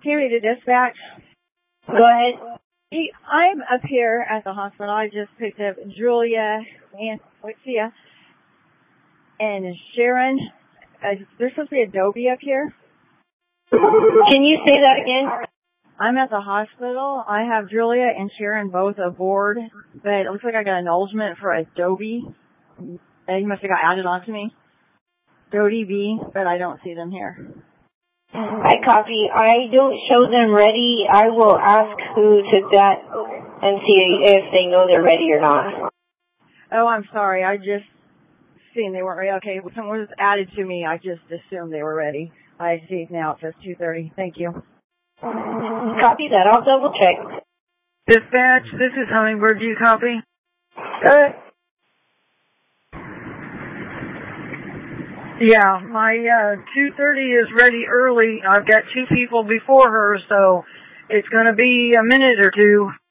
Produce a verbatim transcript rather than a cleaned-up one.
Tammy to dispatch. Go ahead. Hey, I'm up here at the hospital. I just picked up Julia and Alexia and Sharon. Uh, there's supposed to be Adobe up here. Can you say that again? I'm at the hospital. I have Julia and Sharon both aboard, but it looks like I got an acknowledgement for Adobe. They must have got added on to me. Adobe B, but I don't see them here. I copy. I don't show them ready. I will ask who took that and see if they know they're ready or not. Oh, I'm sorry. I just seen they weren't ready. Okay, when someone was added to me, I just assumed they were ready. I see now it says two thirty. Thank you. Copy that. I'll double check. Dispatch, this is Hummingbird. Do you copy? Uh, Yeah, my uh, two thirty is ready early. I've got two people before her, so it's going to be a minute or two.